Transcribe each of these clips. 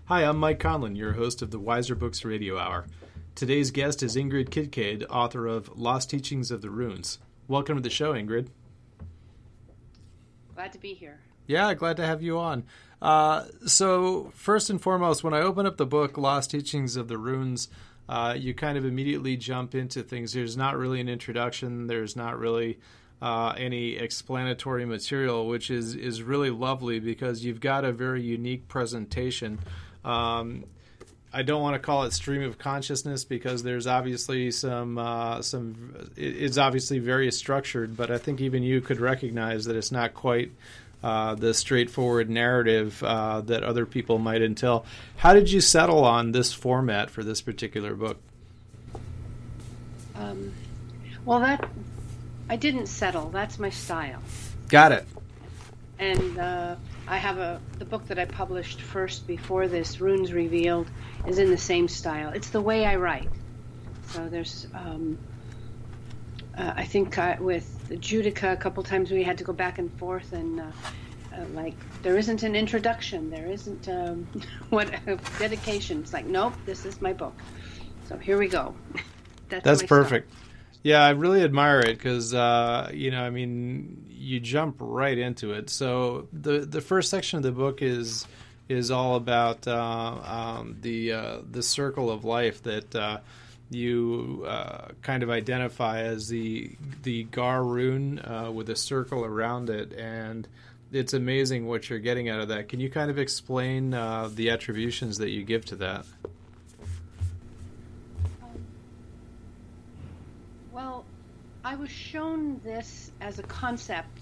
Hi, I'm Mike Conlon, your host of the Wiser Books Radio Hour. Today's guest is Ingrid Kidkade, author of Lost Teachings of the Runes. Welcome to the show, Ingrid. Glad to be here. Yeah, glad to have you on. So first and foremost, when I open up the book, Lost Teachings of the Runes, you kind of immediately jump into things. There's not really an introduction. There's not really any explanatory material, which is really lovely because you've got a very unique presentation. I don't want to call it stream of consciousness because there's obviously some it's obviously very structured, but I think even you could recognize that it's not quite the straightforward narrative that other people might entail. How did you settle on this format for this particular book? Well, I didn't settle. That's my style. Got it. And I have the book that I published first before this, Runes Revealed, is in the same style. It's the way I write. So there's, I think with Judica, a couple times we had to go back and forth, and like there isn't an introduction, there isn't dedication. It's like, nope, this is my book. So here we go. That's perfect. Style. Yeah, I really admire it because, you jump right into it. So the first section of the book is all about the circle of life that you kind of identify as the Gar rune with a circle around it, and it's amazing what you're getting out of that. Can you kind of explain the attributions that you give to that? Well, I was shown this as a concept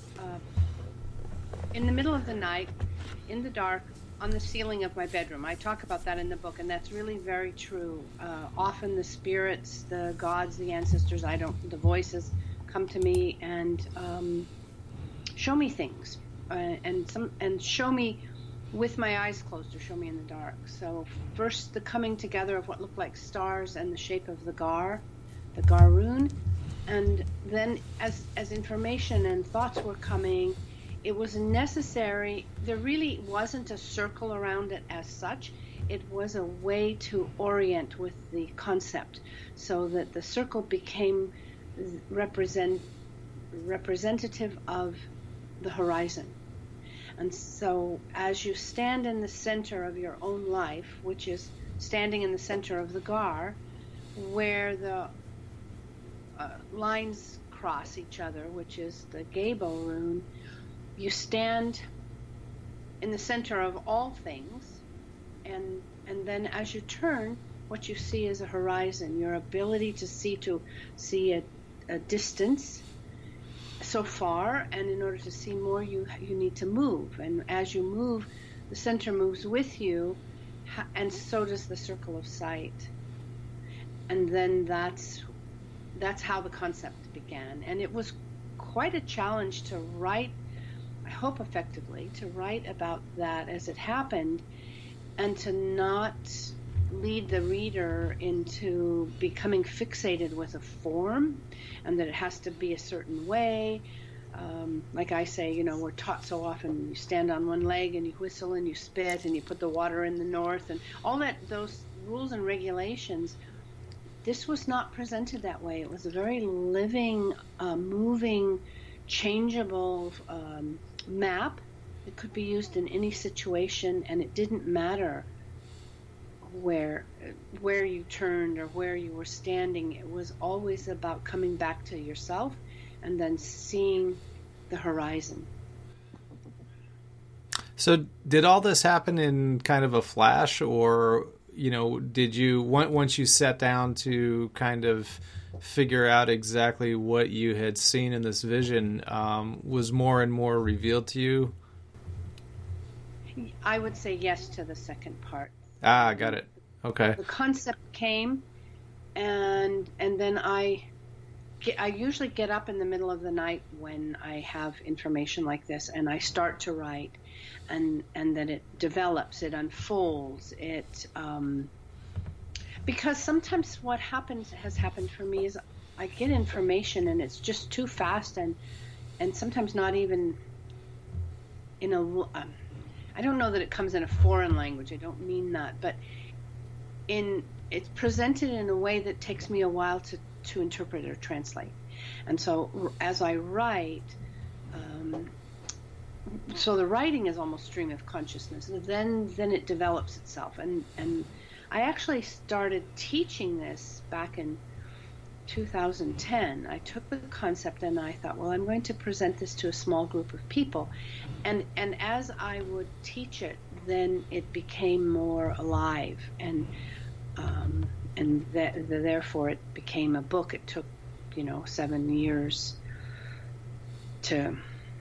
in the middle of the night, in the dark, on the ceiling of my bedroom. I talk about that in the book, and that's really very true. Often the spirits, the gods, the ancestors, the voices come to me and show me things, and show me with my eyes closed or show me in the dark. So first, the coming together of what looked like stars and the shape of the Gar rune, and then as information and thoughts were coming, it was necessary. There really wasn't a circle around it as such. It was a way to orient with the concept, so that the circle became representative of the horizon. And so as you stand in the center of your own life, which is standing in the center of the Gar, where the lines cross each other, which is the Gabo rune, you stand in the center of all things, and then as you turn, what you see is a horizon, your ability to see a distance so far, and in order to see more, you need to move, and as you move, the center moves with you, and so does the circle of sight. And then that's how the concept began. And it was quite a challenge to write, I hope effectively, to write about that as it happened, and to not lead the reader into becoming fixated with a form, and that it has to be a certain way. Like I say, we're taught so often, you stand on one leg and you whistle and you spit and you put the water in the north and all that, those rules and regulations. This was not presented that way. It was a very living, moving, changeable map. It could be used in any situation, and it didn't matter where you turned or where you were standing. It was always about coming back to yourself and then seeing the horizon. So did all this happen in kind of a flash, or did you, once you sat down to kind of figure out exactly what you had seen in this vision, was more and more revealed to you? I would say yes to the second part. Got it. Okay. The concept came, and then I usually get up in the middle of the night when I have information like this, and I start to write. And then it develops, it unfolds, because sometimes what has happened for me is I get information and it's just too fast, and sometimes not even in a I don't know that it comes in a foreign language. I don't mean that, but it's presented in a way that takes me a while to interpret or translate. And so as I write, so the writing is almost stream of consciousness. Then it develops itself. And I actually started teaching this back in 2010. I took the concept and I thought, well, I'm going to present this to a small group of people. And as I would teach it, then it became more alive. And therefore it became a book. It took, 7 years to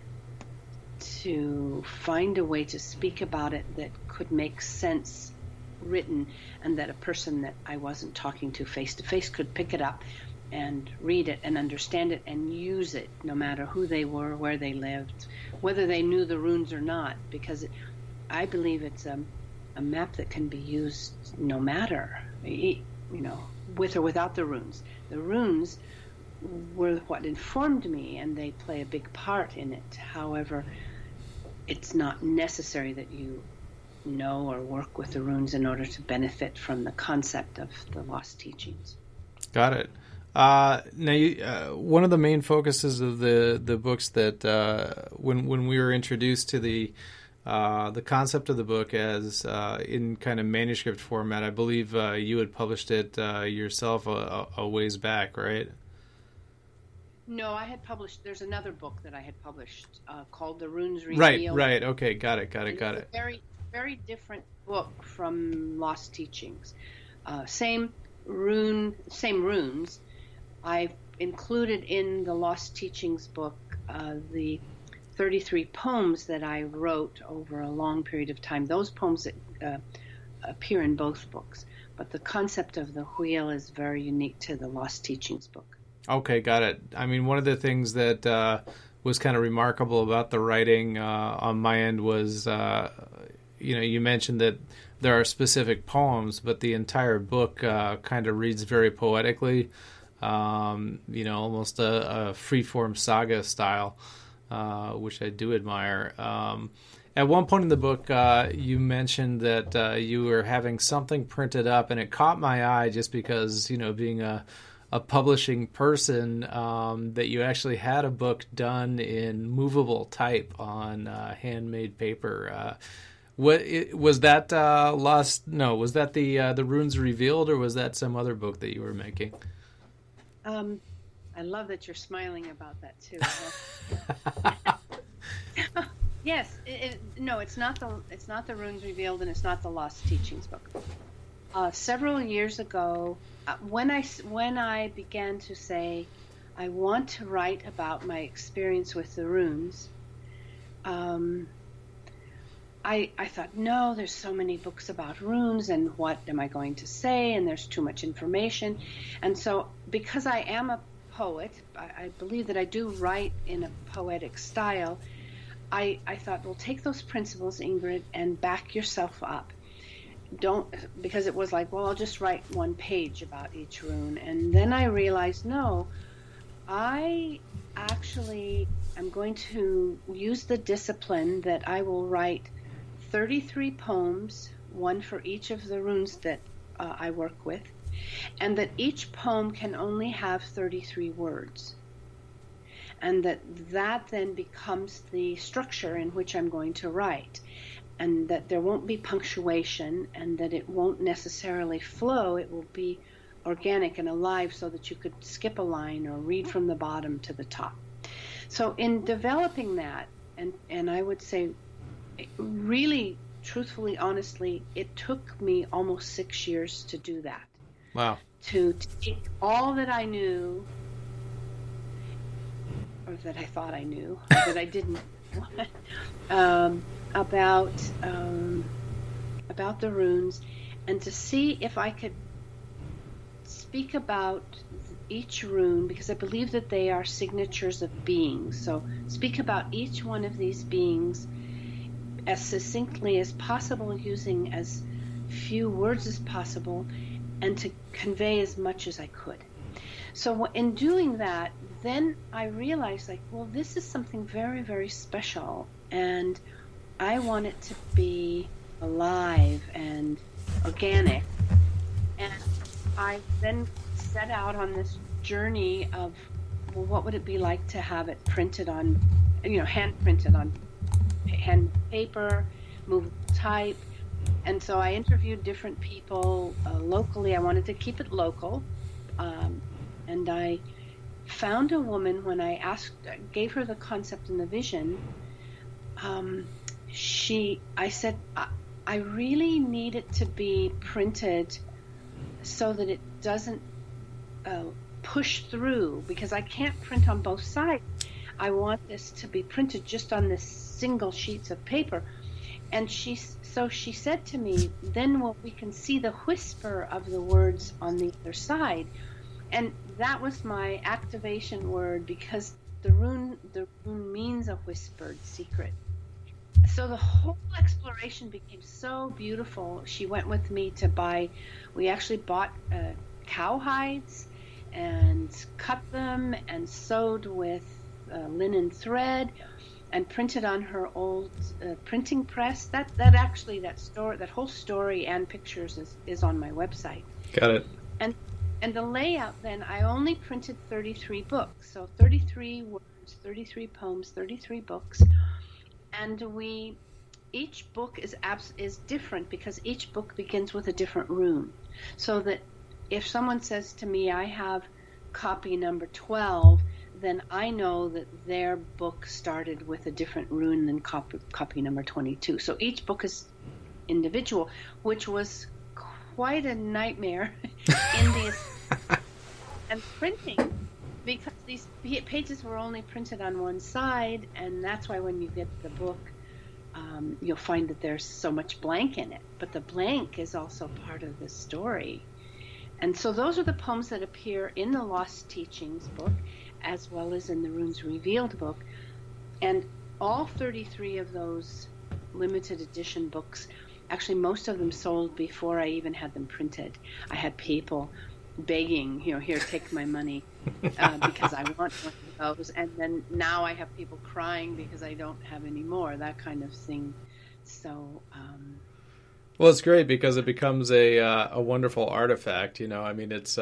find a way to speak about it that could make sense written, and that a person that I wasn't talking to face to face could pick it up and read it and understand it and use it, no matter who they were, where they lived, whether they knew the runes or not, because I believe it's a map that can be used no matter, with or without the runes. The runes were what informed me, and they play a big part in it. However, it's not necessary that you know or work with the runes in order to benefit from the concept of the lost teachings. Got it. Now, one of the main focuses of the books that when we were introduced to the concept of the book as in kind of manuscript format, I believe you had published it yourself a ways back, right? No, I had published. There's another book that I had published called The Runes Revealed. Right. Okay, got it. It's a very, very different book from Lost Teachings. Same runes. I've included in the Lost Teachings book the 33 poems that I wrote over a long period of time. Those poems that appear in both books, but the concept of the wheel is very unique to the Lost Teachings book. Okay, got it. I mean, one of the things that was kind of remarkable about the writing on my end was, you mentioned that there are specific poems, but the entire book kind of reads very poetically, almost a free-form saga style, which I do admire. At one point in the book, you mentioned that you were having something printed up, and it caught my eye just because, being a publishing person, that you actually had a book done in movable type on handmade paper. Was that Lost? No, was that the Runes Revealed, or was that some other book that you were making? I love that you're smiling about that too. Yes, no, it's not the Runes Revealed, and it's not the Lost Teachings book. Several years ago, when I began to say, I want to write about my experience with the runes, I thought, no, there's so many books about runes, and what am I going to say? And there's too much information. And so, because I am a poet, I believe that I do write in a poetic style, I thought, well, take those principles, Ingrid, and back yourself up. Because it was like, well, I'll just write one page about each rune. And then I realized, no, I actually am going to use the discipline that I will write 33 poems, one for each of the runes that I work with, and that each poem can only have 33 words. And that then becomes the structure in which I'm going to write. And that there won't be punctuation, and that it won't necessarily flow. It will be organic and alive, so that you could skip a line or read from the bottom to the top. So in developing that, and I would say really, truthfully, honestly, it took me almost 6 years to do that. Wow. To take all that I knew, or that I thought I knew, that I didn't, about the runes, and to see if I could speak about each rune, because I believe that they are signatures of beings. So speak about each one of these beings as succinctly as possible, using as few words as possible, and to convey as much as I could. So in doing that, then I realized, like, well, this is something very, very special, and I want it to be alive and organic. And I then set out on this journey of, well, what would it be like to have it printed on, hand printed on hand paper, movable type. And so I interviewed different people locally. I wanted to keep it local. And I found a woman when I gave her the concept and the vision. I said, I really need it to be printed so that it doesn't push through, because I can't print on both sides. I want this to be printed just on this single sheets of paper. And she said to me, then we can see the whisper of the words on the other side. And that was my activation word, because the rune means a whispered secret. So the whole exploration became so beautiful. She went with me we actually bought cow hides and cut them and sewed with linen thread and printed on her old printing press. That whole story and pictures is on my website. Got it. And the layout, then, I only printed 33 books. So 33 words, 33 poems, 33 books. And each book is different, because each book begins with a different rune. So that if someone says to me, I have copy number 12, then I know that their book started with a different rune than copy number 22. So each book is individual, which was quite a nightmare in the and printing, because these pages were only printed on one side, and that's why when you get the book, you'll find that there's so much blank in it. But the blank is also part of the story. And so those are the poems that appear in the Lost Teachings book, as well as in the Runes Revealed book. And all 33 of those limited edition books, actually most of them sold before I even had them printed. I had people begging, here, take my money, because I want one of those. And then now I have people crying because I don't have any more, that kind of thing. So... Well, it's great because it becomes a wonderful artifact. I mean, it's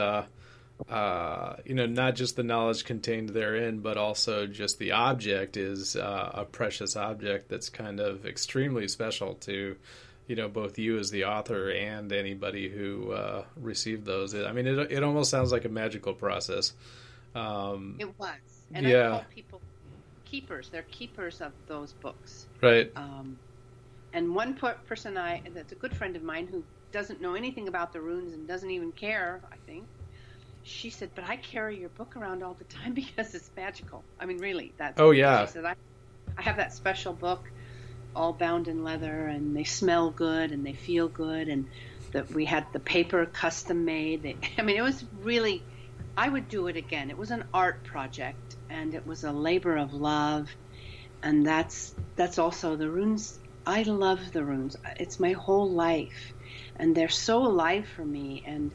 not just the knowledge contained therein, but also just the object is a precious object that's kind of extremely special to, both you as the author and anybody who received those. I mean, it almost sounds like a magical process. It was, and yeah. I call people keepers. They're keepers of those books, right? And one person that's a good friend of mine who doesn't know anything about the runes and doesn't even care, I think, she said, but I carry your book around all the time because it's magical. I mean, really. Oh, yeah. She said, I have that special book all bound in leather, and they smell good and they feel good, and that we had the paper custom made. It was really, I would do it again. It was an art project, and it was a labor of love, and that's also the runes. I love the runes. It's my whole life, and they're so alive for me, and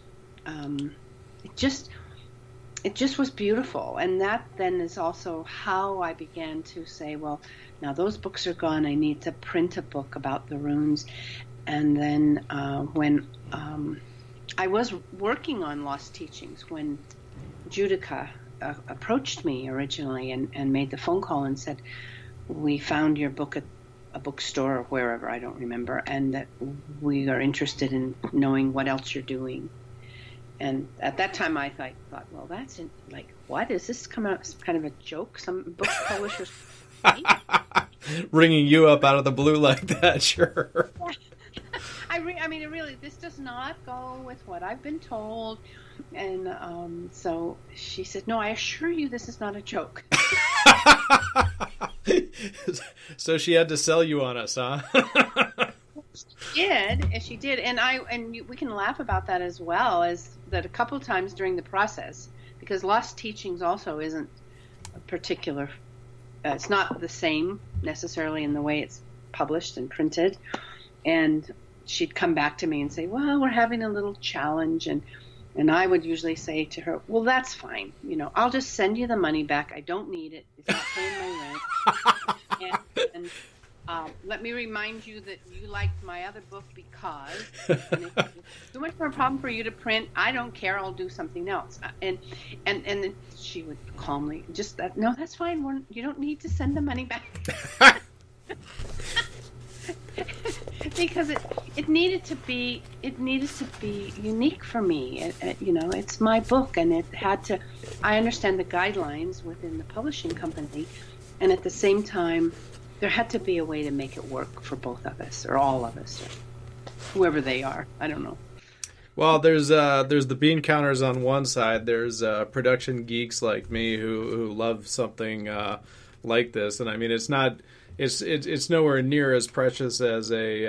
it just was beautiful. And that then is also how I began to say, well, now those books are gone, I need to print a book about the runes. And then when I was working on Lost Teachings, when Judika approached me originally and made the phone call and said, we found your book at a bookstore or wherever, I don't remember, and that we are interested in knowing what else you're doing. And at that time I thought, well, that's like, what is this come out as kind of a joke? Some book publishers ringing you up out of the blue like that, sure. I mean, really, this does not go with what I've been told. And so she said, no, I assure you this is not a joke. So she had to sell you on us, huh? She did, and we can laugh about that as well, as that a couple times during the process, because Lost Teachings also isn't a particular, it's not the same necessarily in the way it's published and printed, and she'd come back to me and say, well, we're having a little challenge, and I would usually say to her, well, that's fine, I'll just send you the money back, I don't need it, it's not paying my rent. Let me remind you that you liked my other book because, and if it's too much of a problem for you to print, I don't care. I'll do something else. And then she would calmly just that. No, that's fine. You don't need to send the money back. Because it needed to be unique for me. It's my book, and it had to. I understand the guidelines within the publishing company, and at the same time, there had to be a way to make it work for both of us, or all of us, or whoever they are. I don't know. Well, there's the bean counters on one side. There's production geeks like me who love something like this, and I mean it's not. It's nowhere near as precious as a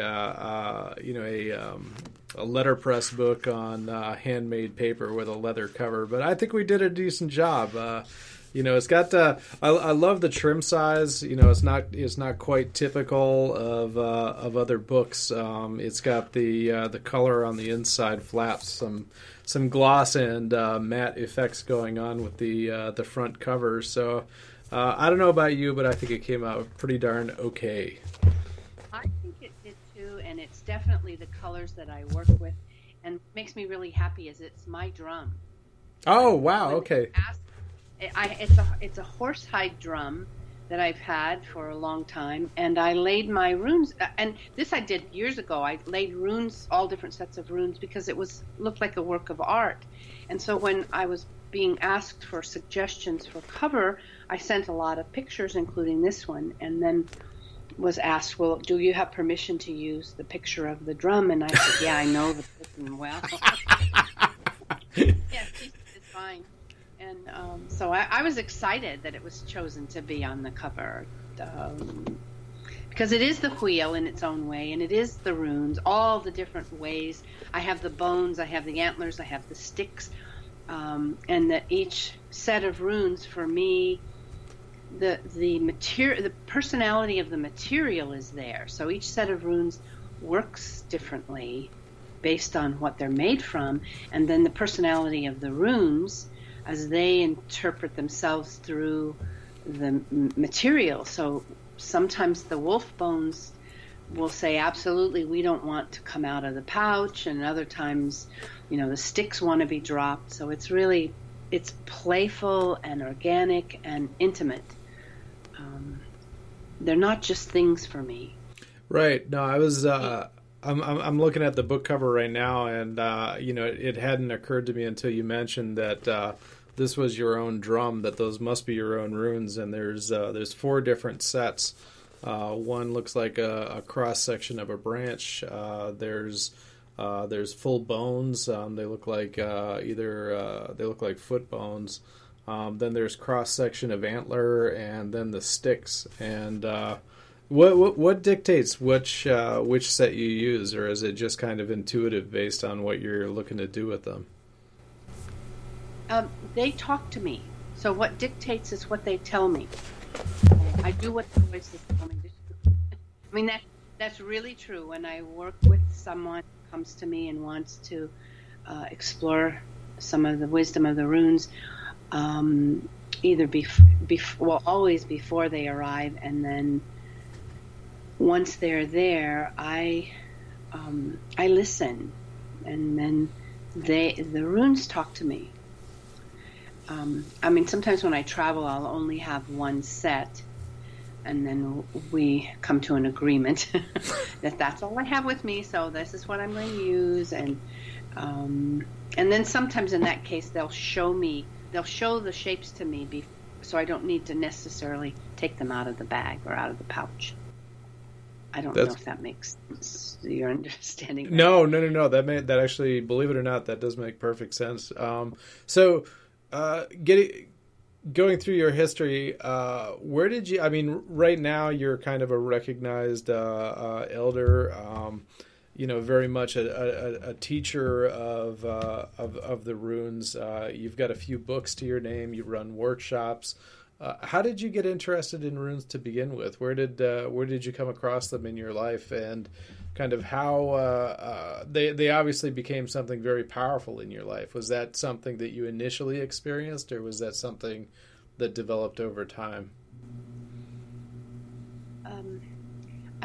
letterpress book on handmade paper with a leather cover. But I think we did a decent job. It's got I love the trim size. It's not quite typical of other books. It's got the color on the inside flaps, some gloss and matte effects going on with the front cover. So. I don't know about you, but I think it came out pretty darn okay. I think it did too, and it's definitely the colors that I work with. And what makes me really happy is it's my drum. Oh, wow, okay. It's a horsehide drum that I've had for a long time, and I laid my runes, and this I did years ago. I laid runes, all different sets of runes, because it looked like a work of art. And so when I was being asked for suggestions for cover, I sent a lot of pictures, including this one, and then was asked, well, do you have permission to use the picture of the drum? And I said, yeah, I know the person well. Yes, it's fine. And so I was excited that it was chosen to be on the cover, because it is the wheel in its own way, and it is the runes, all the different ways. I have the bones, I have the antlers, I have the sticks, and that each set of runes for me, the material, the personality of the material is there. So each set of runes works differently based on what they're made from, and then the personality of the runes as they interpret themselves through the material. So sometimes the wolf bones will say, absolutely, we don't want to come out of the pouch, and other times, the sticks want to be dropped. So it's playful and organic and intimate. They're not just things for me. Right. No, I was. I'm looking at the book cover right now, and it hadn't occurred to me until you mentioned that this was your own drum. That those must be your own runes, and there's 4 different sets. One looks like a cross section of a branch. There's full bones. They look like they look like foot bones. Then there's cross section of antler, and then the sticks. And what dictates which set you use, or is it just kind of intuitive based on what you're looking to do with them? They talk to me. So what dictates is what they tell me. I do what the voices tell me to do. I mean, that's really true. When I work with someone who comes to me and wants to explore some of the wisdom of the runes, either always before they arrive, and then once they're there, I listen, and then the runes talk to me. Sometimes when I travel, I'll only have one set, and then we come to an agreement that that's all I have with me, so this is what I'm going to use. And then sometimes in that case, they'll show the shapes to me, so I don't need to necessarily take them out of the bag or out of the pouch. I don't know if that makes sense. Your understanding. No. That actually, believe it or not, that does make perfect sense. Going through your history, where did you? I mean, right now you're kind of a recognized elder. Very much a teacher of the runes. You've got a few books to your name. You run workshops. How did you get interested in runes to begin with? Where did you come across them in your life, and kind of how they obviously became something very powerful in your life? Was that something that you initially experienced, or was that something that developed over time?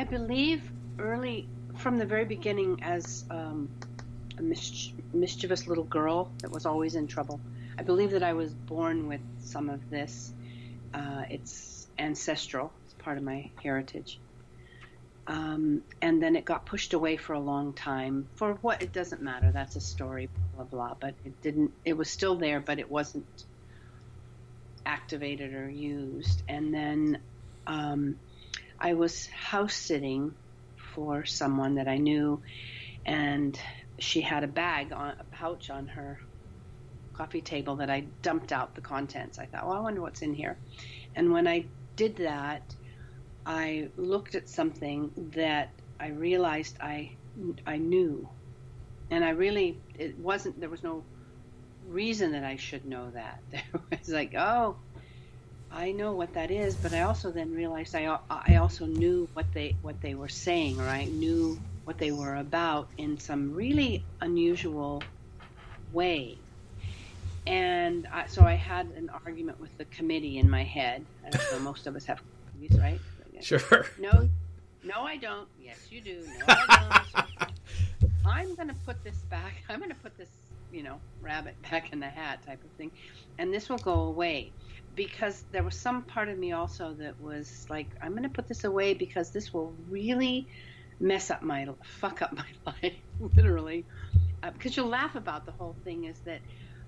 I believe early, from the very beginning, as a mischievous little girl that was always in trouble, I believe that I was born with some of this. It's ancestral. It's part of my heritage. And then it got pushed away for a long time. For what? It doesn't matter. That's a story, blah, blah, blah. But it didn't, it was still there, but it wasn't activated or used. And then I was house sitting for someone that I knew, and she had a pouch on her coffee table that I dumped out the contents. I thought, well, I wonder what's in here. And when I did that, I looked at something that I realized I knew. And there was no reason that I should know that. There was like, oh, I know what that is, but I also then realized I also knew what they were saying, or I knew what they were about in some really unusual way. And so I had an argument with the committee in my head. I don't know, most of us have committees, right? Sure. No, I don't. Yes, you do. No, I don't. I'm going to put this back. I'm going to put this, rabbit back in the hat type of thing. And this will go away. Because there was some part of me also that was like, I'm going to put this away because this will really fuck up my life, literally. Because you'll laugh about the whole thing is that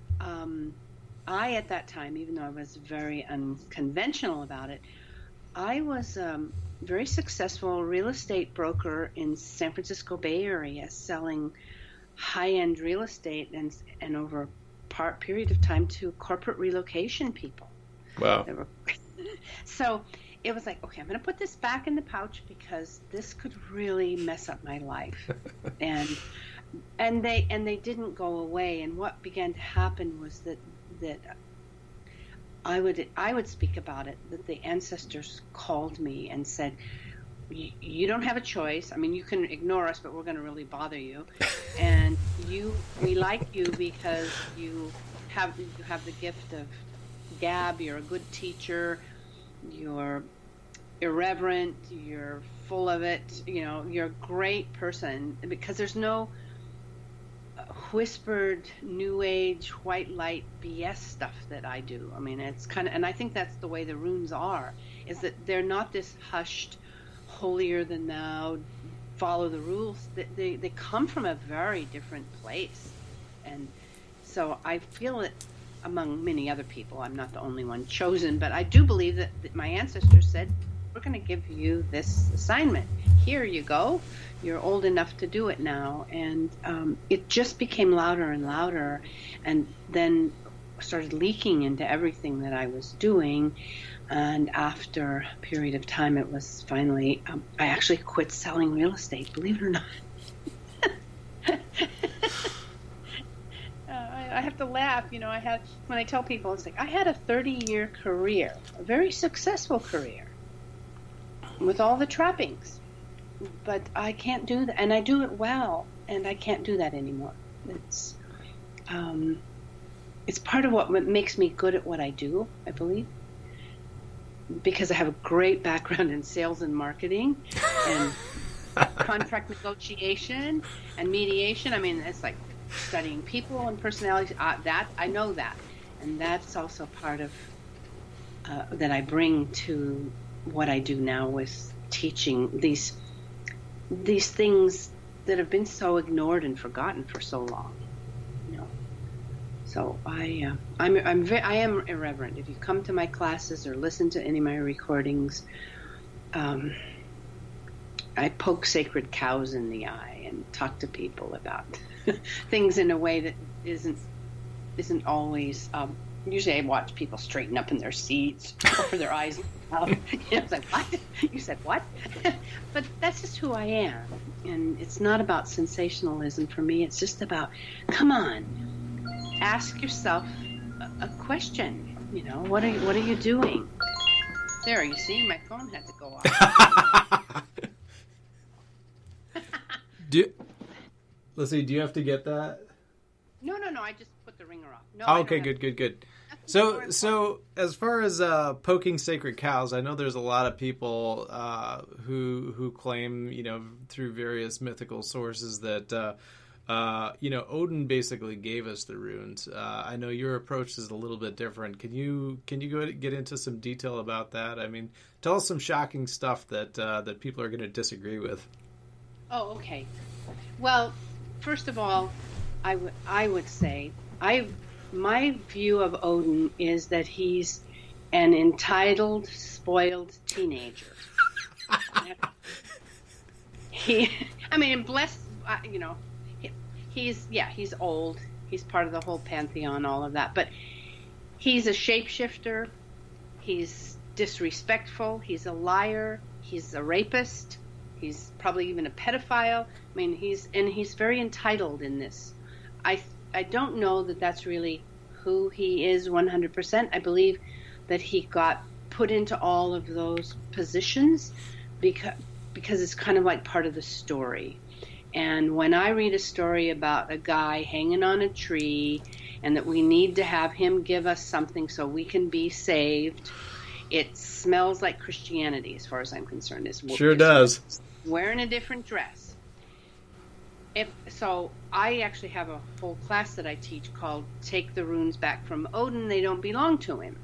I, at that time, even though I was very unconventional about it, I was a very successful real estate broker in San Francisco Bay Area, selling high-end real estate and over a period of time to corporate relocation people. Wow. So it was like, okay, I'm going to put this back in the pouch because this could really mess up my life. and they didn't go away. And what began to happen was that I would speak about it, that the ancestors called me and said, you don't have a choice. I mean, you can ignore us, but we're going to really bother you. And we like you because you have the gift of gab. You're a good teacher. You're irreverent. You're full of it. You're a great person because there's no whispered new age white light BS stuff that I do. I mean, it's kind of, and I think that's the way the runes are, is that they're not this hushed, holier than thou, follow the rules. They come from a very different place. And so I feel it among many other people. I'm not the only one chosen, but I do believe that my ancestors said, we're going to give you this assignment. Here you go. You're old enough to do it now. And it just became louder and louder, and then started leaking into everything that I was doing. And after a period of time, it was finally, I actually quit selling real estate, believe it or not. I have to laugh. When I tell people, it's like, I had a 30-year career, a very successful career, with all the trappings. But I can't do that, and I do it well, and I can't do that anymore. It's part of what makes me good at what I do, I believe, because I have a great background in sales and marketing and contract negotiation and mediation. I mean, it's like studying people and personalities. That I know that, and that's also part of that I bring to what I do now with teaching these things that have been so ignored and forgotten for so long. So I am irreverent. If you come to my classes or listen to any of my recordings, I poke sacred cows in the eye and talk to people about things in a way that isn't always. Usually, I watch people straighten up in their seats or their eyes out. It's like, what? You said what? But that's just who I am, and it's not about sensationalism for me. It's just about, come on, ask yourself a question. What are you doing? There, you see, my phone had to go off. Let's see. Do you have to get that? No. I just put put the ringer off. No. Okay, good. So as far as poking sacred cows, I know there's a lot of people who claim, through various mythical sources that Odin basically gave us the runes. I know your approach is a little bit different. Can you get into some detail about that? I mean, tell us some shocking stuff that people are going to disagree with. Oh, okay. Well, first of all, I would say my view of Odin is that he's an entitled, spoiled teenager. He's old. He's part of the whole pantheon, all of that. But he's a shapeshifter. He's disrespectful. He's a liar. He's a rapist. He's probably even a pedophile. I mean, he's very entitled in this. I don't know that that's really who he is 100%. I believe that he got put into all of those positions because it's kind of like part of the story. And when I read a story about a guy hanging on a tree and that we need to have him give us something so we can be saved, it smells like Christianity as far as I'm concerned. Sure does. Wearing a different dress. So I actually have a whole class that I teach called Take the Runes Back from Odin. They don't belong to him.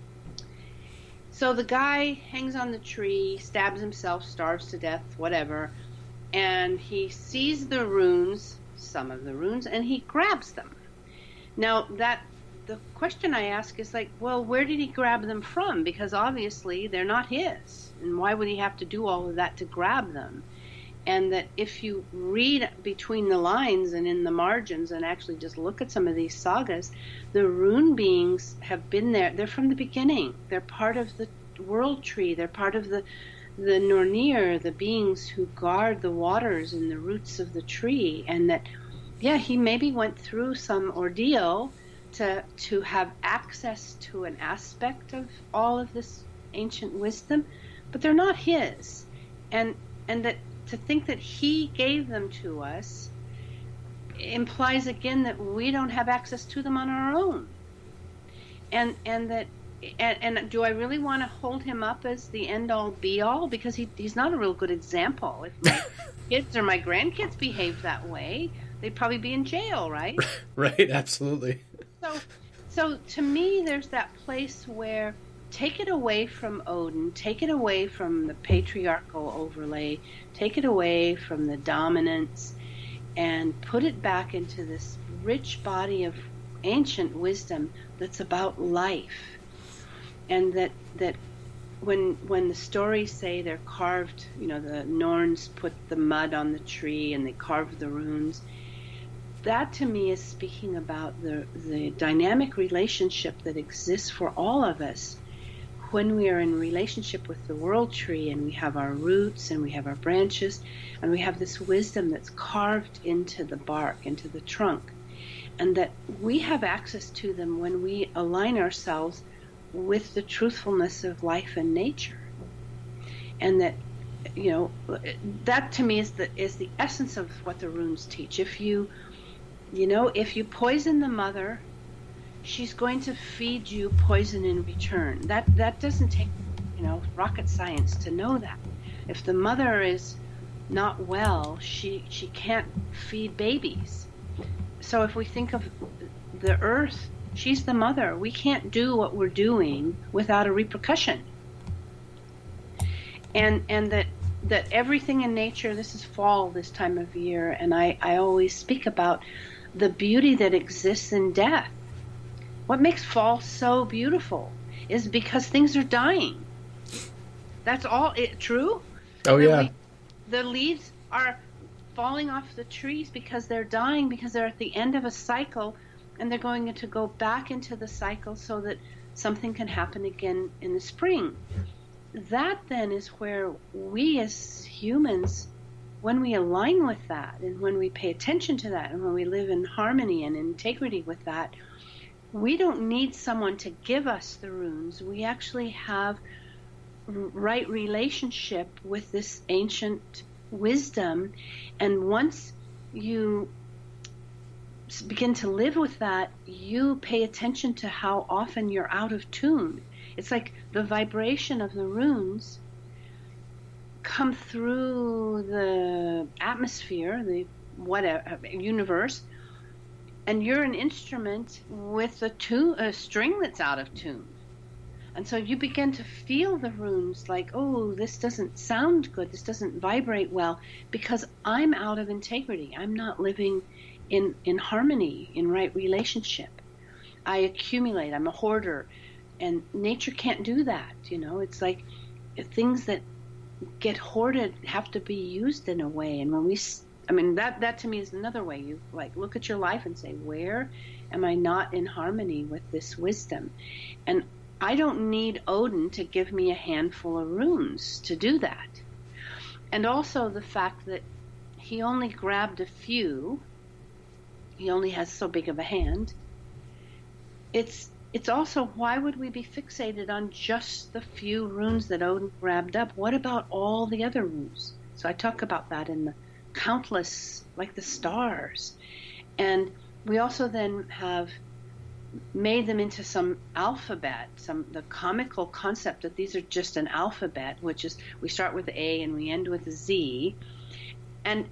So the guy hangs on the tree, stabs himself, starves to death, whatever, and he sees the runes, some of the runes, and he grabs them. Now, the question I ask is like, well, where did he grab them from? Because obviously they're not his. And why would he have to do all of that to grab them? And that if you read between the lines and in the margins and actually just look at some of these sagas, the rune beings have been there. They're from the beginning. They're part of the world tree. They're part of the Nornir, the beings who guard the waters and the roots of the tree. And that, he maybe went through some ordeal to have access to an aspect of all of this ancient wisdom, but they're not his. And that to think that he gave them to us implies again that we don't have access to them on our own. And do I really want to hold him up as the end all be all? Because he's not a real good example. If my kids or my grandkids behaved that way, they'd probably be in jail, right? Right, absolutely. So to me, there's that place where take it away from Odin, take it away from the patriarchal overlay, take it away from the dominance, and put it back into this rich body of ancient wisdom that's about life. And that when the stories say they're carved, the Norns put the mud on the tree and they carved the runes, that to me is speaking about the dynamic relationship that exists for all of us when we are in relationship with the world tree, and we have our roots and we have our branches and we have this wisdom that's carved into the bark, into the trunk, and that we have access to them when we align ourselves with the truthfulness of life and nature. And that, that to me is the essence of what the runes teach. If you poison the mother, she's going to feed you poison in return. That doesn't take, rocket science to know that. If the mother is not well, she can't feed babies. So if we think of the earth, she's the mother. We can't do what we're doing without a repercussion. And that everything in nature, this is fall this time of year, and I always speak about the beauty that exists in death. What makes fall so beautiful is because things are dying. That's all. True? Oh, yeah. The leaves are falling off the trees because they're dying, because they're at the end of a cycle, and they're going to go back into the cycle so that something can happen again in the spring. That then is where we as humans, when we align with that and when we pay attention to that and when we live in harmony and integrity with that, we don't need someone to give us the runes. We actually have right relationship with this ancient wisdom. And once you begin to live with that, you pay attention to how often you're out of tune. It's like the vibration of the runes come through the atmosphere, the universe, and you're an instrument with a string that's out of tune. And so you begin to feel the runes like, oh, this doesn't sound good, this doesn't vibrate well, because I'm out of integrity. I'm not living in harmony, in right relationship. I accumulate, I'm a hoarder, and nature can't do that. It's like things that get hoarded have to be used in a way. And when that to me is another way. You look at your life and say, where am I not in harmony with this wisdom? And I don't need Odin to give me a handful of runes to do that. And also the fact that he only grabbed a few, he only has so big of a hand. It's also, why would we be fixated on just the few runes that Odin grabbed up? What about all the other runes? So I talk about that in the countless, like the stars. And we also then have made them into some alphabet, the comical concept that these are just an alphabet, which is we start with A and we end with a Z. And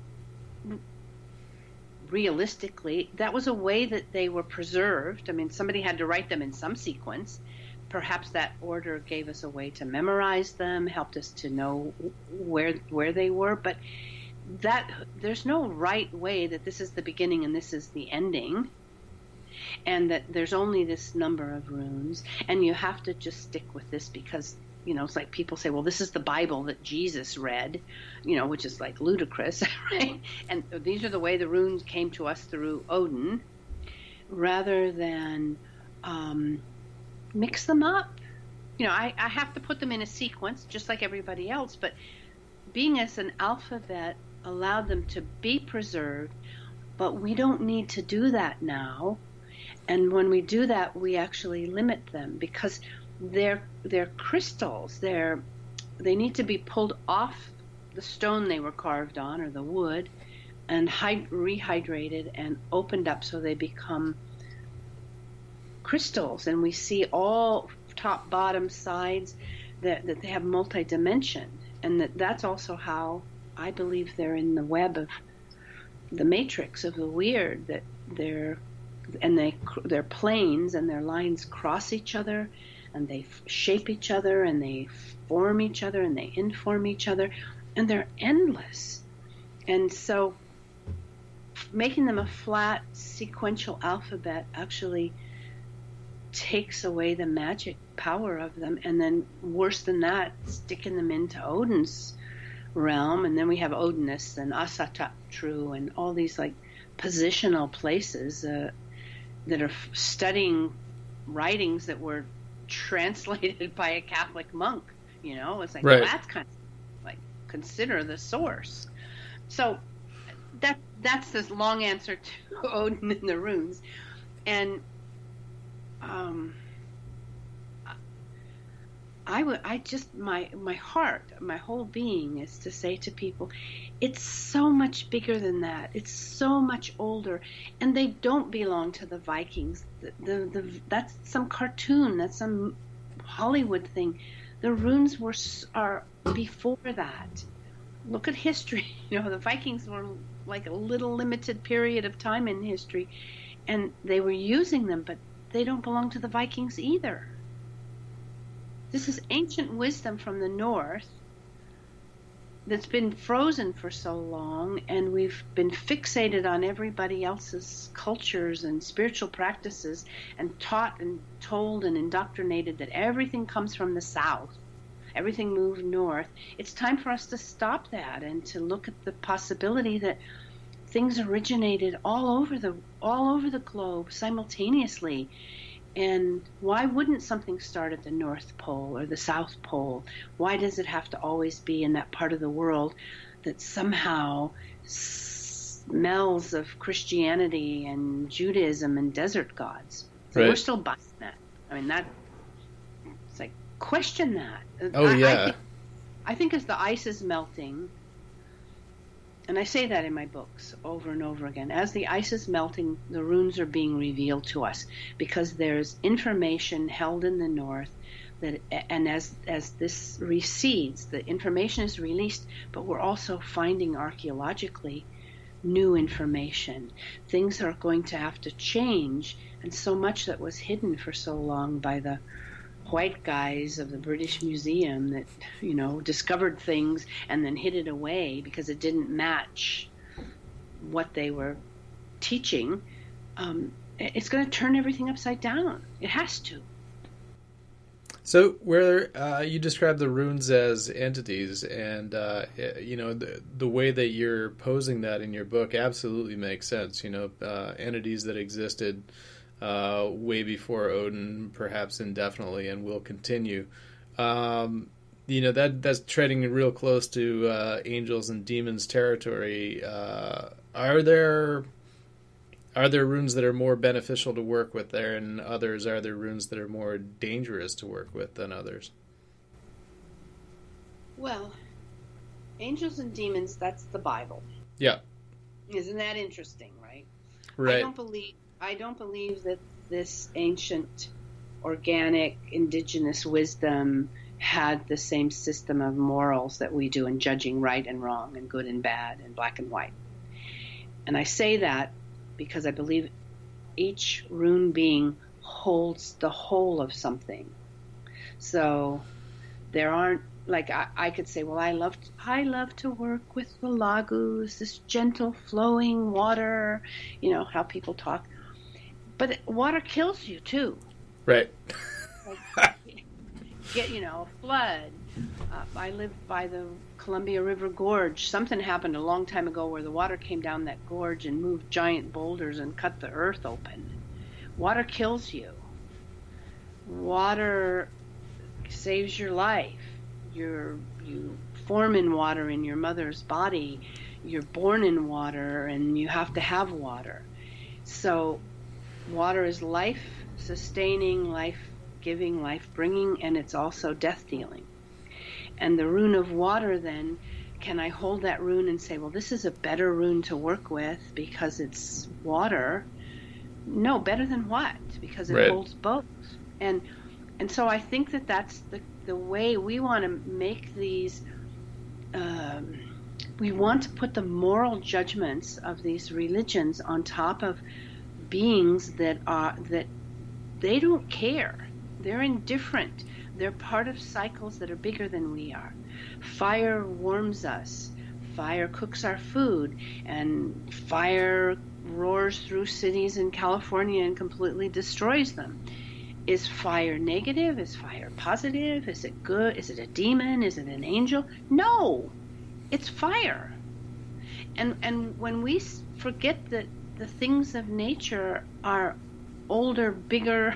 realistically, that was a way that they were preserved. I mean, somebody had to write them in some sequence. Perhaps that order gave us a way to memorize them, helped us to know where they were, but there's no right way that this is the beginning and this is the ending, and that there's only this number of runes, and you have to just stick with this because, it's like people say, well, this is the Bible that Jesus read, which is like ludicrous, right? And these are the way the runes came to us through Odin, rather than mix them up. I have to put them in a sequence just like everybody else, but being as an alphabet allowed them to be preserved, but we don't need to do that now. And when we do that, we actually limit them because they're crystals. They need to be pulled off the stone they were carved on, or the wood, and rehydrated and opened up so they become crystals. And we see all top, bottom, sides that they have multi-dimension. And that's also how I believe they're in the web of the matrix of the weird, that their planes and their lines cross each other, and they shape each other, and they form each other, and they inform each other, and they're endless. And so making them a flat sequential alphabet actually takes away the magic power of them. And then worse than that, sticking them into Odin's realm, and then we have Odinists and Asatru and all these like positional places that are studying writings that were translated by a Catholic monk. It's like, right. Well, that's kind of like, consider the source. So that's this long answer to Odin and the runes. And my heart, my whole being is to say to people, it's so much bigger than that. It's so much older, and they don't belong to the Vikings. That's some cartoon. That's some Hollywood thing. The runes are before that. Look at history. The Vikings were like a little limited period of time in history, and they were using them, but they don't belong to the Vikings either. This is ancient wisdom from the north that's been frozen for so long, and we've been fixated on everybody else's cultures and spiritual practices, and taught and told and indoctrinated that everything comes from the south. Everything moved north. It's time for us to stop that and to look at the possibility that things originated all over the globe simultaneously. And why wouldn't something start at the North Pole or the South Pole? Why does it have to always be in that part of the world that somehow smells of Christianity and Judaism and desert gods? So right. We're still busting that. I mean, it's like, question that. Oh, yeah. I think as the ice is melting, And I say that in my books over and over again. As the ice is melting, the runes are being revealed to us because there's information held in the north that, and as this recedes, the information is released, but we're also finding archaeologically new information. Things are going to have to change, and so much that was hidden for so long by the white guys of the British Museum that, discovered things and then hid it away because it didn't match what they were teaching, it's going to turn everything upside down. It has to. So where you describe the runes as entities, and the way that you're posing that in your book absolutely makes sense. Entities that existed way before Odin, perhaps indefinitely, and will continue. That's treading real close to angels and demons territory. Are there runes that are more beneficial to work with there, and others? Are there runes that are more dangerous to work with than others? Well, angels and demons, that's the Bible. Yeah. Isn't that interesting, right? Right. I don't believe that this ancient, organic, indigenous wisdom had the same system of morals that we do in judging right and wrong and good and bad and black and white. And I say that because I believe each rune being holds the whole of something. So there aren't, like I could say, well, I love to work with the Lagus, this gentle flowing water, how people talk. But water kills you too. Right. Get, a flood. I live by the Columbia River Gorge. Something happened a long time ago where the water came down that gorge and moved giant boulders and cut the earth open. Water kills you. Water saves your life. You form in water in your mother's body. You're born in water, and you have to have water. So water is life-sustaining, life-giving, life-bringing, and it's also death-dealing. And the rune of water, then, can I hold that rune and say, well, this is a better rune to work with because it's water? No, better than what? Because it holds both. And so I think that that's the way we want to make these. We want to put the moral judgments of these religions on top of beings that they don't care. They're indifferent. They're part of cycles that are bigger than we are. Fire warms us. Fire cooks our food. And fire roars through cities in California and completely destroys them. Is fire negative? Is fire positive? Is it good? Is it a demon? Is it an angel? No, it's fire. And when we forget that the things of nature are older, bigger,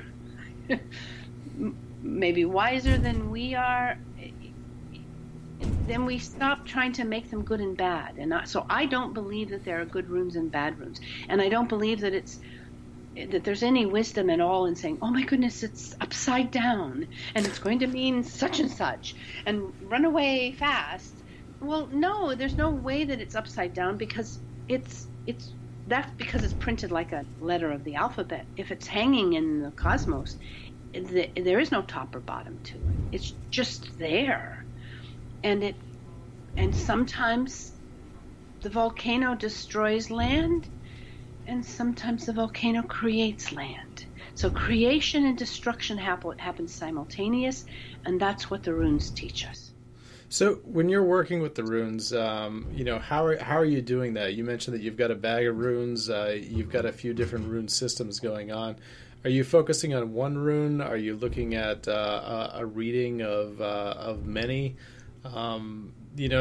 maybe wiser than we are, then we stop trying to make them good and bad. So I don't believe that there are good runes and bad runes. And I don't believe that there's any wisdom at all in saying, oh my goodness, it's upside down and it's going to mean such and such and run away fast. Well, no, there's no way that it's upside down because that's because it's printed like a letter of the alphabet. If it's hanging in the cosmos, there is no top or bottom to it. It's just there. And sometimes the volcano destroys land, and sometimes the volcano creates land. So creation and destruction happen simultaneous, and that's what the runes teach us. So when you're working with the runes, how are you doing that? You mentioned that you've got a bag of runes. You've got a few different rune systems going on. Are you focusing on one rune? Are you looking at a reading of many? One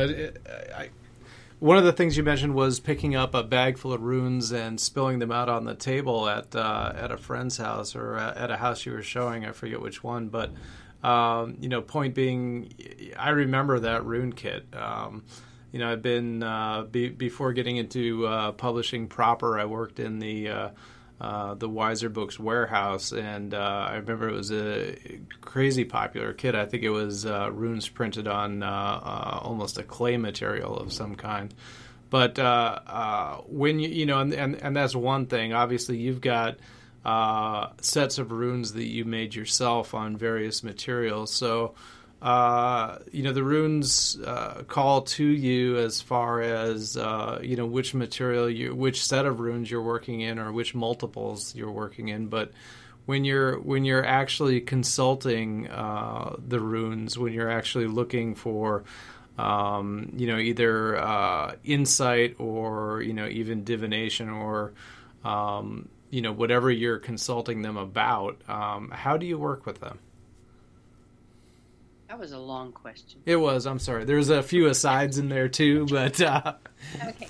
of the things you mentioned was picking up a bag full of runes and spilling them out on the table at a friend's house or at a house you were showing. I forget which one, but point being, I remember that rune kit. I've been before getting into publishing proper. I worked in the Wiser Books warehouse, and I remember it was a crazy popular kit. I think it was runes printed on almost a clay material of some kind. But when and that's one thing. Obviously, you've got sets of runes that you made yourself on various materials. So, the runes call to you as far as which material, which set of runes you're working in, or which multiples you're working in. But when you're actually consulting the runes, when you're actually looking for either insight or even divination or whatever you're consulting them about, how do you work with them? That was a long question. It was. I'm sorry. There's a few asides in there too, but okay.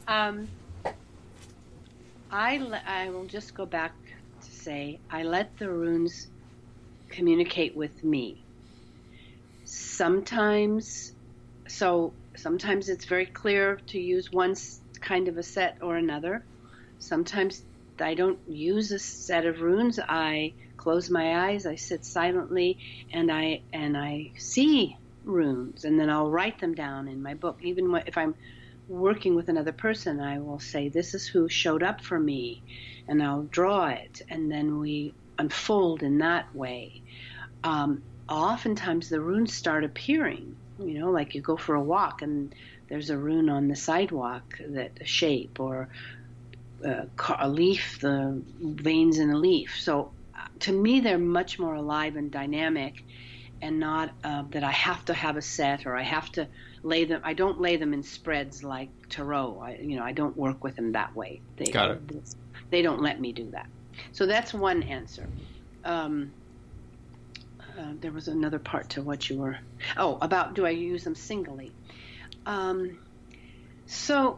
I will just go back to say I let the runes communicate with me. Sometimes it's very clear to use one kind of a set or another. Sometimes I don't use a set of runes. I close my eyes, I sit silently, and I see runes, and then I'll write them down in my book. Even if I'm working with another person, I will say, this is who showed up for me, and I'll draw it, and then we unfold in that way. Oftentimes the runes start appearing, like you go for a walk and there's a rune on the sidewalk, that a shape, or a leaf, the veins in a leaf. So to me, they're much more alive and dynamic, and not that I have to have a set, or I have to lay them. I don't lay them in spreads like tarot. I don't work with them that way. Got it. They don't let me do that. So that's one answer. There was another part to what you were... Oh, about do I use them singly? So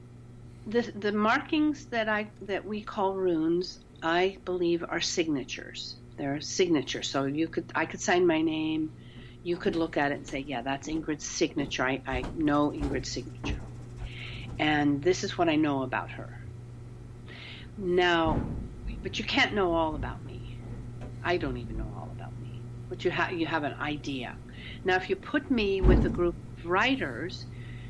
the markings that we call runes, I believe, are signatures. They're signatures. So I could sign my name. You could look at it and say, yeah, that's Ingrid's signature. I know Ingrid's signature. And this is what I know about her. Now, but you can't know all about me. I don't even know all about me. But you have an idea. Now, if you put me with a group of writers,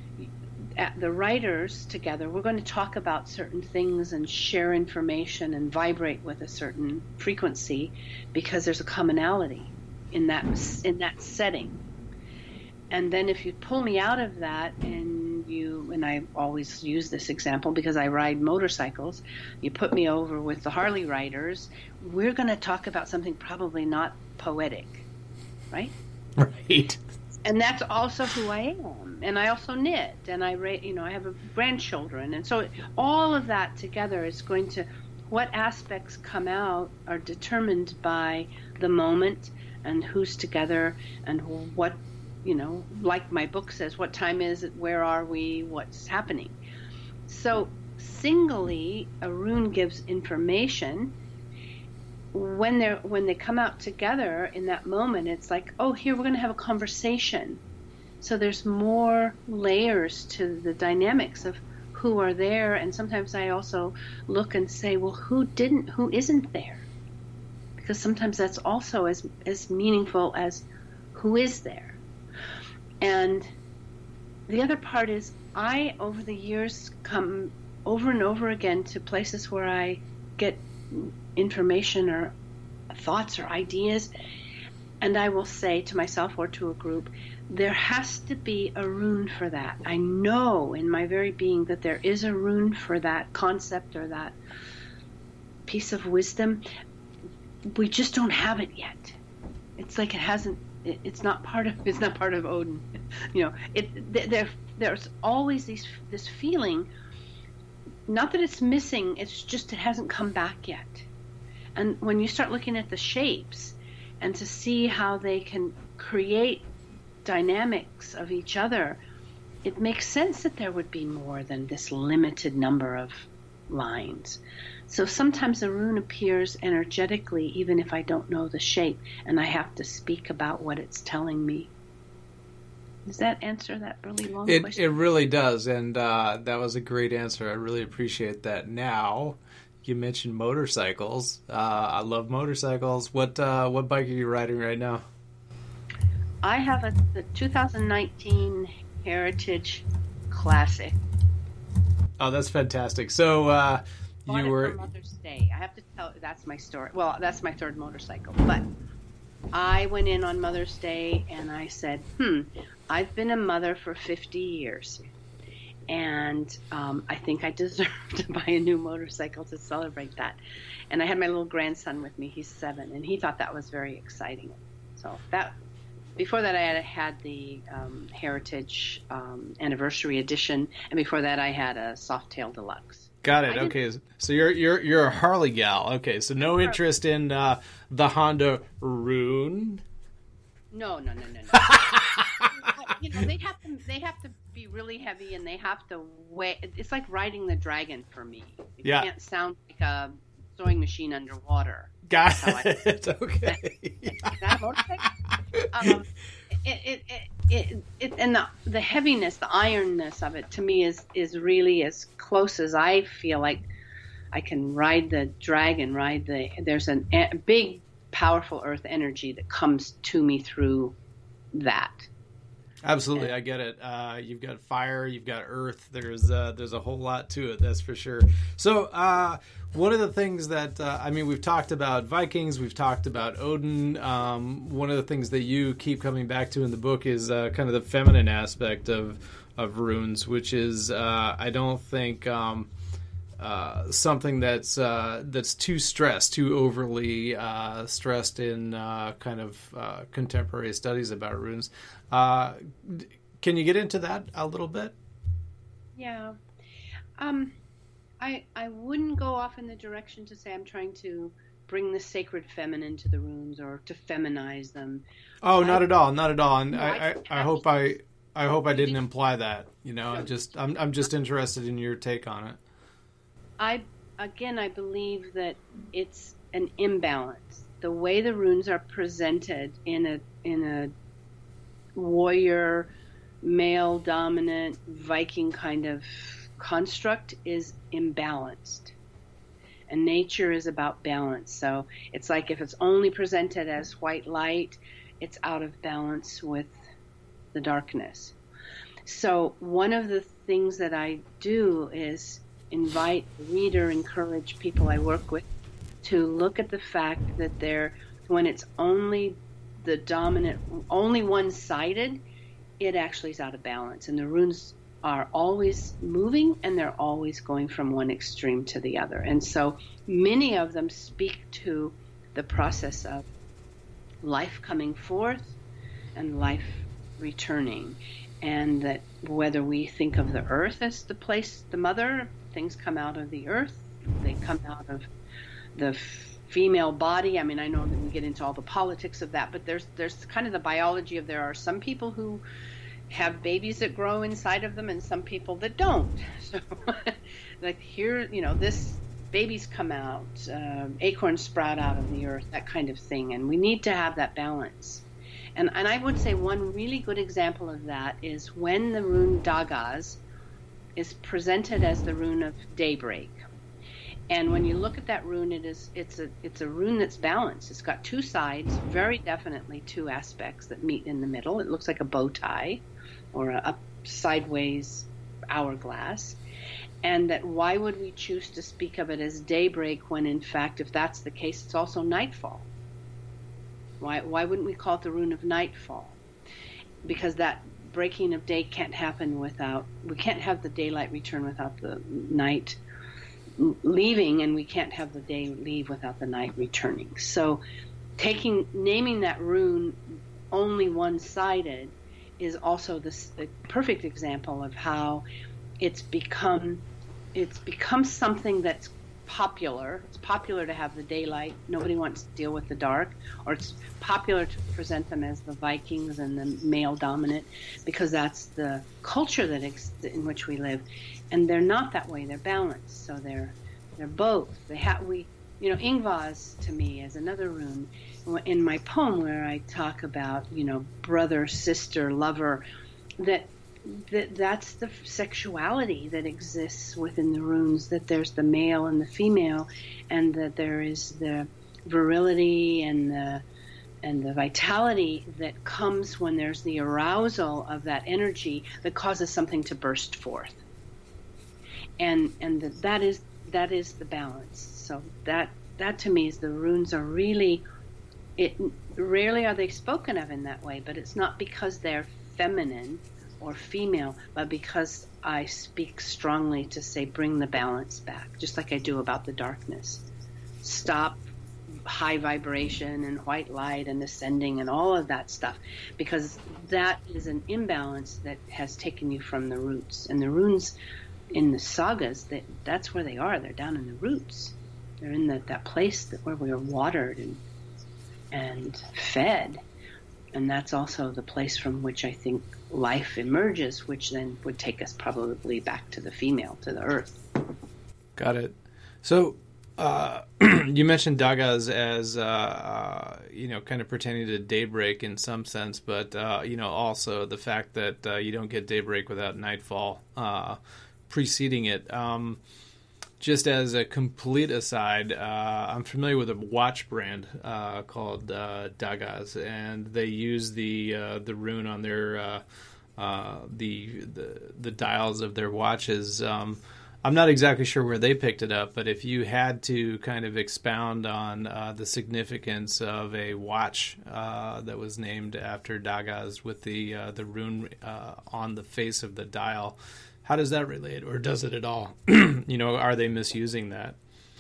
the writers together, we're going to talk about certain things and share information and vibrate with a certain frequency, because there's a commonality in that setting. And then if you pull me out of that, and I always use this example because I ride motorcycles, you put me over with the Harley riders, we're going to talk about something probably not poetic, right? Right. And that's also who I am. And I also knit, and I have grandchildren. And so all of that together is going to, what aspects come out are determined by the moment and who's together and what, like my book says, what time is it, where are we, what's happening. So singly, a rune gives information. When they come out together in that moment, it's like, oh, here we're going to have a conversation. So there's more layers to the dynamics of who are there. And sometimes I also look and say, well, who isn't there? Because sometimes that's also as meaningful as who is there. And the other part is, I, over the years, come over and over again to places where I get information or thoughts or ideas, and I will say to myself or to a group, there has to be a rune for that. I know in my very being that there is a rune for that concept or that piece of wisdom. We just don't have it yet. It's like it's not part of Odin. There's always this feeling, not that it's missing, it's just it hasn't come back yet. And when you start looking at the shapes and to see how they can create dynamics of each other, it makes sense that there would be more than this limited number of lines. So sometimes a rune appears energetically even if I don't know the shape, and I have to speak about what it's telling me. Does that answer that really long question? It really does, and that was a great answer. I really appreciate that. Now, you mentioned motorcycles. I love motorcycles. What bike are you riding right now? I have the 2019 Heritage Classic. Oh, that's fantastic. So Bought you it were for Mother's Day. I have to tell, that's my story. Well, that's my third motorcycle. But I went in on Mother's Day and I said, I've been a mother for 50 years. And I think I deserve to buy a new motorcycle to celebrate that. And I had my little grandson with me. He's 7, and he thought that was very exciting. So that, before that, I had the Heritage Anniversary Edition, and before that, I had a Softail Deluxe. Got it. Okay, so you're a Harley gal. Okay, so no interest in the Honda Rune. No. They have to be really heavy, and they have to weigh. It's like riding the Dragon for me. It can't sound like a sewing machine underwater. Got it. Okay. That motorcycle. And the heaviness, the ironness of it, to me is really as close as I feel like I can ride the Dragon. There's a big, powerful earth energy that comes to me through that. Absolutely, I get it. You've got fire, you've got earth. There's a whole lot to it, that's for sure. So one of the things that we've talked about Vikings, we've talked about Odin. One of the things that you keep coming back to in the book is kind of the feminine aspect of runes, which is I don't think something that's too stressed, too overly stressed in kind of contemporary studies about runes. Can you get into that a little bit? Yeah. I wouldn't go off in the direction to say I'm trying to bring the sacred feminine to the runes or to feminize them. Oh, not at all. And I hope I didn't imply that. I'm just interested in your take on it. I believe that it's an imbalance. The way the runes are presented in a warrior, male dominant Viking kind of construct is imbalanced. And nature is about balance. So it's like if it's only presented as white light, it's out of balance with the darkness. So one of the things that I do is invite the reader, encourage people I work with to look at the fact that when it's only the dominant, only one-sided, it actually is out of balance. And the runes are always moving, and they're always going from one extreme to the other. And so many of them speak to the process of life coming forth and life returning. And that whether we think of the earth as the place, the mother, things come out of the earth, they come out of the female body. I mean, I know that we get into all the politics of that, but there's kind of the biology of there are some people who have babies that grow inside of them and some people that don't. So like here, this babies come out, acorns sprout out of the earth, that kind of thing. And we need to have that balance. And I would say one really good example of that is when the rune Dagaz is presented as the rune of daybreak. And when you look at that rune, it's a rune that's balanced. It's got two sides, very definitely two aspects that meet in the middle. It looks like a bow tie or a sideways hourglass. And that why would we choose to speak of it as daybreak when, in fact, if that's the case, it's also nightfall? Why wouldn't we call it the rune of nightfall? Because that breaking of day can't happen we can't have the daylight return without the night leaving, and we can't have the day leave without the night returning. So naming that rune only one-sided is also the perfect example of how it's become something that's popular. It's popular to have the daylight. Nobody wants to deal with the dark. Or it's popular to present them as the Vikings and the male dominant because that's the culture in which we live. And they're not that way. They're balanced. So they're both. Ingvaz to me is another rune in my poem where I talk about, brother, sister, lover, that's the sexuality that exists within the runes, that there's the male and the female, and that there is the virility and the vitality that comes when there's the arousal of that energy that causes something to burst forth. that is the balance. So that to me is the runes are really, it rarely are they spoken of in that way, but it's not because they're feminine or female, but because I speak strongly to say bring the balance back, just like I do about the darkness. Stop high vibration and white light and ascending and all of that stuff, because that is an imbalance that has taken you from the roots. And the runes in the sagas, that's where they are. They're down in the roots. They're in that place where we are watered and fed. And that's also the place from which I think life emerges, which then would take us probably back to the female, to the earth. Got it. So you mentioned Dagas as, kind of pertaining to daybreak in some sense, but, also the fact that you don't get daybreak without nightfall preceding it. Just as a complete aside, I'm familiar with a watch brand called Dagas, and they use the rune on their the dials of their watches. I'm not exactly sure where they picked it up, but if you had to kind of expound on the significance of a watch that was named after Dagas with the rune on the face of the dial, how does that relate, or does it at all? Are they misusing that?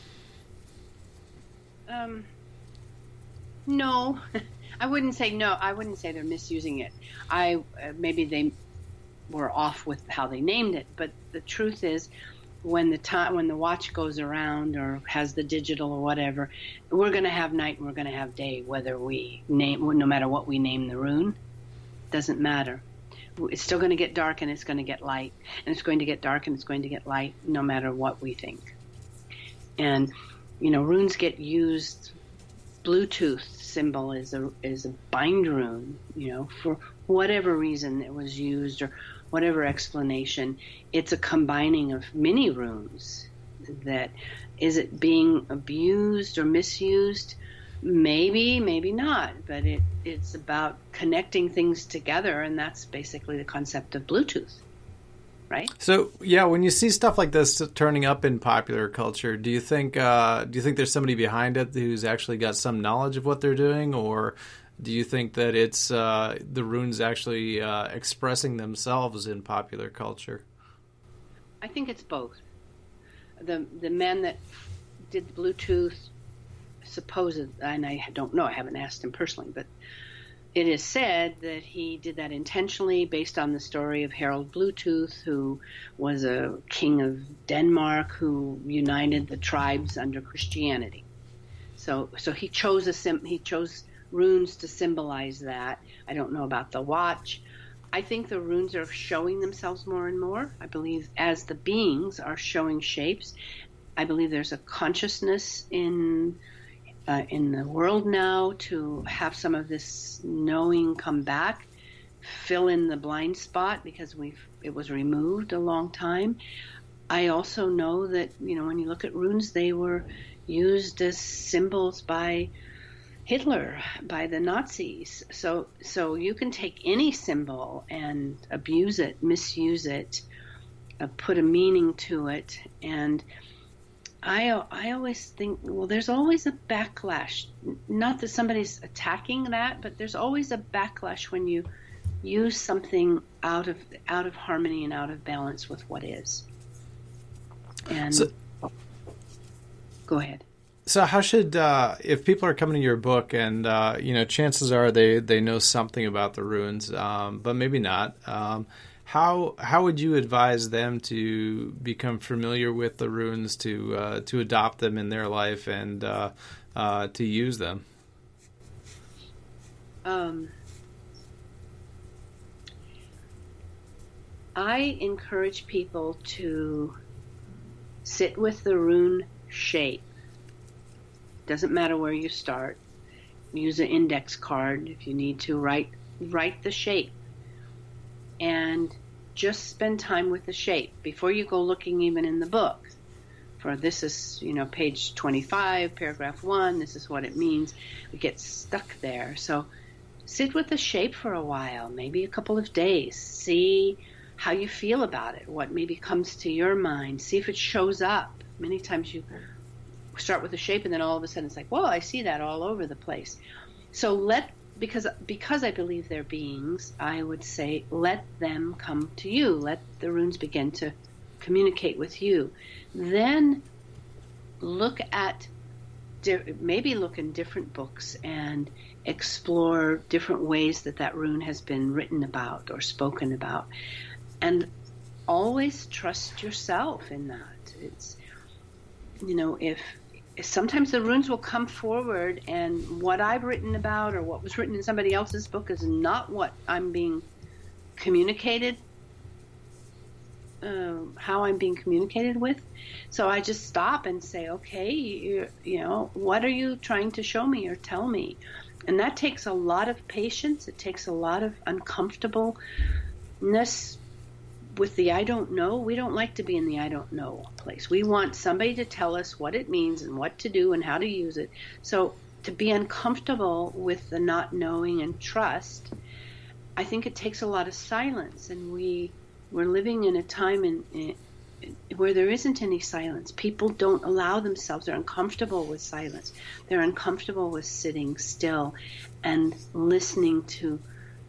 No, I wouldn't say no. I wouldn't say they're misusing it. Maybe they were off with how they named it, but the truth is, when the watch goes around or has the digital or whatever, we're going to have night and we're going to have day, no matter what we name the rune. Doesn't matter. It's still going to get dark and it's going to get light, and it's going to get dark and it's going to get light, no matter what we think. And runes get used. Bluetooth symbol is a bind rune, for whatever reason it was used or whatever explanation. It's a combining of many runes. That is it being abused or misused? Maybe, maybe not, but it's about connecting things together, and that's basically the concept of Bluetooth, right? So, yeah, when you see stuff like this turning up in popular culture, do you think there's somebody behind it who's actually got some knowledge of what they're doing, or do you think that it's the runes actually expressing themselves in popular culture? I think it's both. The man that did the Bluetooth, and I don't know, I haven't asked him personally, but it is said that he did that intentionally based on the story of Harold Bluetooth, who was a king of Denmark who united the tribes under Christianity. So he chose runes to symbolize that. I don't know about the watch. I think the runes are showing themselves more and more. I believe as the beings are showing shapes, I believe there's a consciousness in the world now to have some of this knowing come back, fill in the blind spot because it was removed a long time. I also know that when you look at runes, they were used as symbols by Hitler, by the Nazis. So you can take any symbol and abuse it, misuse it, put a meaning to it, and I always think, well, there's always a backlash. Not that somebody's attacking that, but there's always a backlash when you use something out of harmony and out of balance with what is. And go ahead. So how should, if people are coming to your book and, chances are they know something about the runes, but maybe not, how would you advise them to become familiar with the runes, to adopt them in their life and to use them? I encourage people to sit with the rune shape. Doesn't matter where you start. Use an index card if you need to. Write the shape. And just spend time with the shape before you go looking even in the book. For this is, page 25, paragraph 1, this is what it means. We get stuck there. So sit with the shape for a while, maybe a couple of days. See how you feel about it, what maybe comes to your mind. See if it shows up. Many times you start with a shape and then all of a sudden it's like, whoa, I see that all over the place. So because I believe they're beings, I would say let them come to you. Let the runes begin to communicate with you. Then look in different books and explore different ways that rune has been written about or spoken about. And always trust yourself in that. It's, if sometimes the runes will come forward and what I've written about or what was written in somebody else's book is not what I'm being communicated, how I'm being communicated with. So I just stop and say, okay, what are you trying to show me or tell me? And that takes a lot of patience. It takes a lot of uncomfortableness with the I don't know. We don't like to be in the I don't know place. We want somebody to tell us what it means and what to do and how to use it. So to be uncomfortable with the not knowing and trust, I think it takes a lot of silence. And we're living in a time where there isn't any silence. People don't allow themselves. They're uncomfortable with silence. They're uncomfortable with sitting still and listening to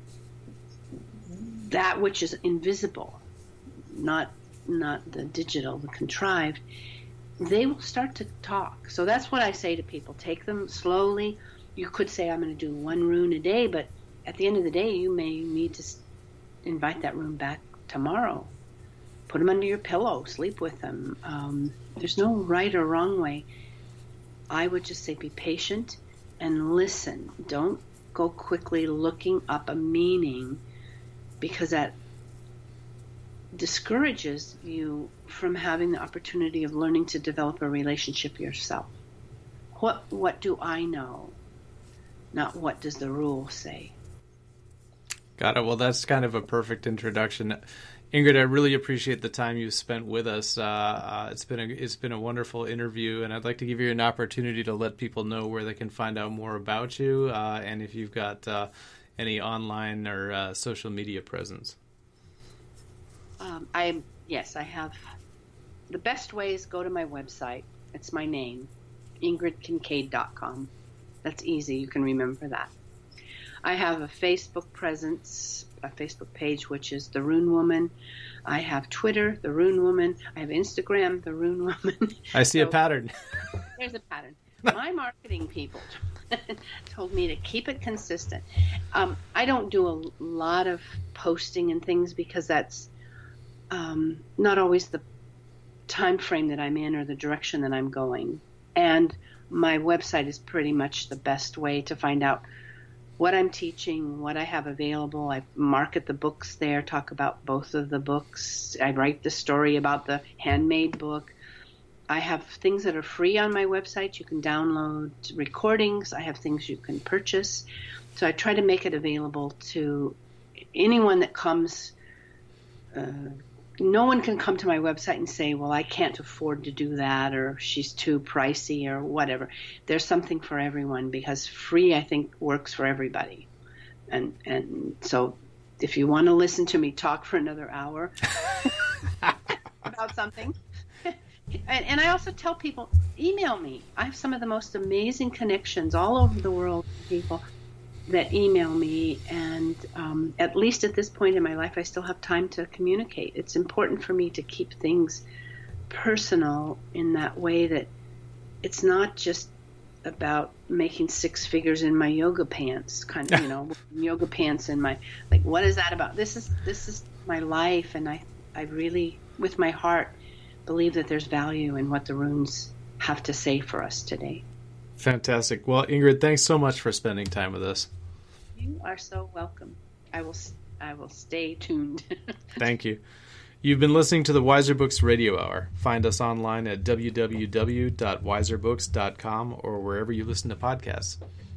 that which is invisible. Not the digital, the contrived. They will start to talk. So that's what I say to people. Take them slowly. You could say, I'm going to do one rune a day, but at the end of the day, you may need to invite that rune back tomorrow. Put them under your pillow. Sleep with them. There's no right or wrong way. I would just say be patient and listen. Don't go quickly looking up a meaning, because that discourages you from having the opportunity of learning to develop a relationship yourself. What do I know? Not what does the rule say. Got it. Well, that's kind of a perfect introduction. Ingrid, I really appreciate the time you've spent with us. It's been a wonderful interview, and I'd like to give you an opportunity to let people know where they can find out more about you, and if you've got any online or social media presence. I have. The best way is go to my website. It's my name, IngridKincaid.com. That's easy. You can remember that. I have a Facebook presence, a Facebook page, which is The Rune Woman. I have Twitter, The Rune Woman. I have Instagram, The Rune Woman. I see a pattern. There's a pattern. My marketing people told me to keep it consistent. I don't do a lot of posting and things because that's not always the time frame that I'm in or the direction that I'm going. And my website is pretty much the best way to find out what I'm teaching, what I have available. I market the books there, talk about both of the books. I write the story about the handmade book. I have things that are free on my website. You can download recordings. I have things you can purchase. So I try to make it available to anyone that comes. No one can come to my website and say, well, I can't afford to do that, or she's too pricey, or whatever. There's something for everyone, because free, I think, works for everybody. And so if you want to listen to me talk for another hour about something. And I also tell people, email me. I have some of the most amazing connections all over the world, people that email me, and at least at this point in my life, I still have time to communicate. It's important for me to keep things personal in that way, that it's not just about making six figures in my yoga pants, kind of, yoga pants in my, like, what is that about? This is my life, and I really, with my heart, believe that there's value in what the runes have to say for us today. Fantastic. Well, Ingrid, thanks so much for spending time with us. You are so welcome. I will stay tuned. Thank you. You've been listening to the Wiser Books Radio Hour. Find us online at www.wiserbooks.com or wherever you listen to podcasts.